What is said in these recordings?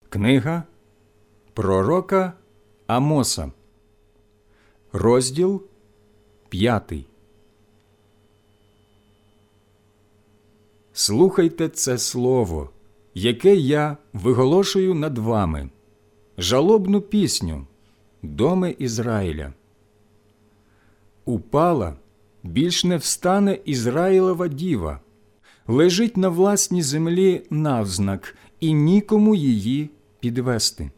Книга пророка Амоса, розділ 5. Слухайте це слово, яке я виголошую над вами, жалобну пісню, доми Ізраїля. Упала, більш не встане Ізраїлова діва, лежить на власній землі навзнак, і нікому її підвести.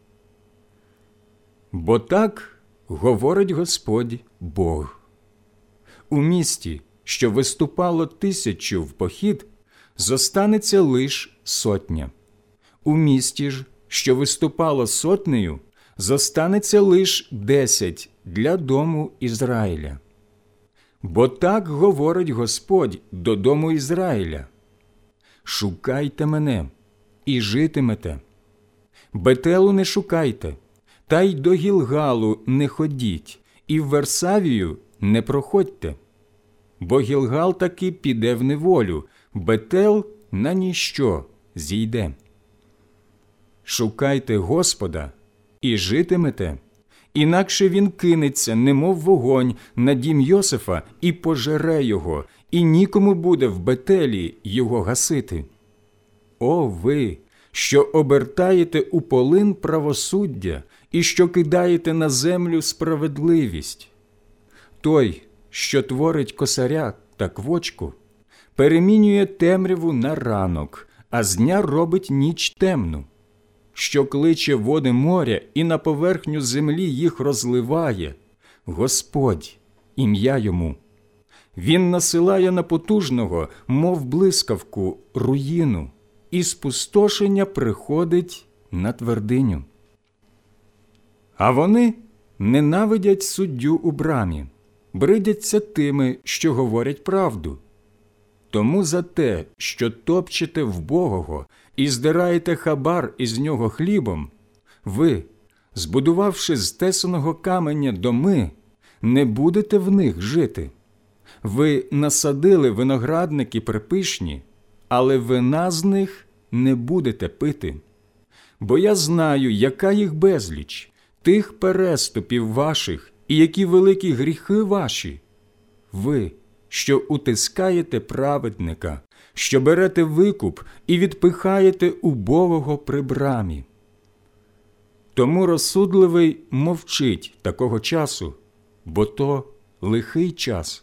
Бо так говорить Господь Бог. У місті, що виступало 1000 в похід, зостанеться лиш 100. У місті ж, що виступало 100, зостанеться лиш 10 для дому Ізраїля. Бо так говорить Господь до дому Ізраїля: шукайте мене і житимете. Бетелу не шукайте, та й до Гілгалу не ходіть, і в Варсавію не проходьте. Бо Гілгал таки піде в неволю, Бетел на ніщо зійде. Шукайте Господа і житимете, інакше він кинеться, немов вогонь, на дім Йосифа і пожере його, і нікому буде в Бетелі його гасити. О ви, що обертаєте у полин правосуддя і що кидаєте на землю справедливість! Той, що творить косаря та квочку, перемінює темряву на ранок, а з дня робить ніч темну, що кличе води моря і на поверхню землі їх розливає. Господь, ім'я йому. Він насилає на потужного, мов блискавку, руїну, і спустошення приходить на твердиню. А вони ненавидять суддю у брамі, бридяться тими, що говорять правду. Тому за те, що топчете вбогого і здираєте хабар із нього хлібом, ви, збудувавши з тесаного каменя доми, не будете в них жити. Ви насадили виноградники припишні, але вина з них не будете пити. Бо я знаю, яка їх безліч, тих переступів ваших і які великі гріхи ваші. Ви, що утискаєте праведника, що берете викуп і відпихаєте убогого при брамі. Тому розсудливий мовчить такого часу, бо то лихий час.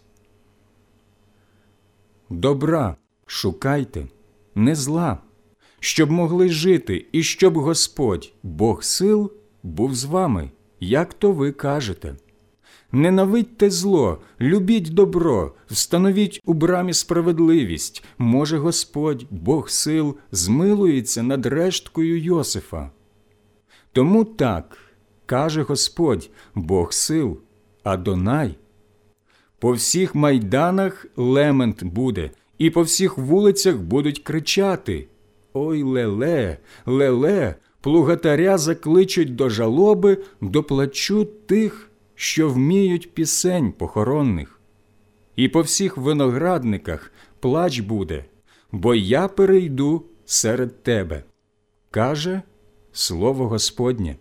Добра шукайте, не зла, щоб могли жити і щоб Господь, Бог сил, був з вами, як то ви кажете. Ненавидьте зло, любіть добро, встановіть у брамі справедливість. Може Господь, Бог сил, змилується над решткою Йосифа. Тому так, каже Господь, Бог сил, Адонай. По всіх майданах лемент буде, і по всіх вулицях будуть кричати: «Ой, леле, леле!» Плугатаря закличуть до жалоби, до плачу тих, що вміють пісень похоронних. І по всіх виноградниках плач буде, бо я перейду серед тебе, каже слово Господнє.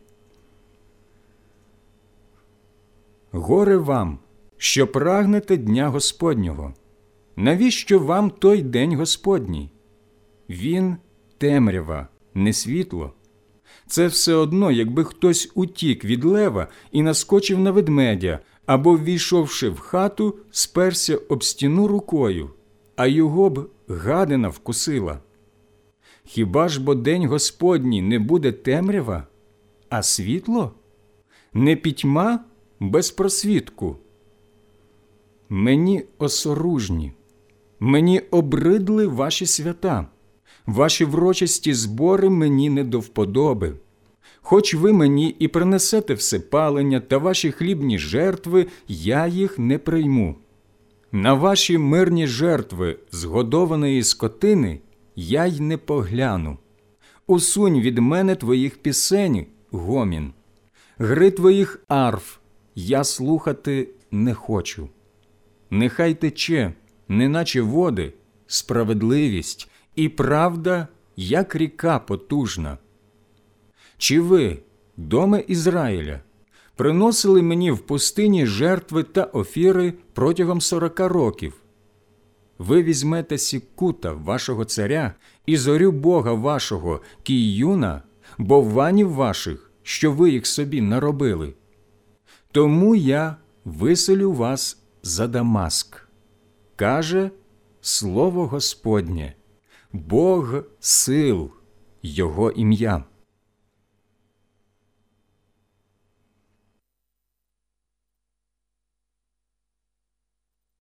Горе вам, що прагнете дня Господнього. Навіщо вам той день Господній? Він темрява, не світло. Це все одно, якби хтось утік від лева і наскочив на ведмедя, або, ввійшовши в хату, сперся об стіну рукою, а його б гадина вкусила. Хіба ж бо день Господній не буде темрява, а світло? Не пітьма без просвітку? Мені осоружні, мені обридли ваші свята. Ваші врочисті збори мені не до вподоби. Хоч ви мені і принесете всепалення та ваші хлібні жертви, я їх не прийму. На ваші мирні жертви згодованої скотини я й не погляну. Усунь від мене твоїх пісень, гомін. Гри твоїх арф я слухати не хочу. Нехай тече, неначе води, справедливість, і правда, як ріка потужна. Чи ви, доме Ізраїля, приносили мені в пустині жертви та офіри протягом 40 років? Ви візьмете Сіккута, вашого царя, і зорю Бога вашого, Кійюна, бовванів ваших, що ви їх собі наробили. Тому я виселю вас за Дамаск, каже слово Господнє, Бог сил, його ім'я.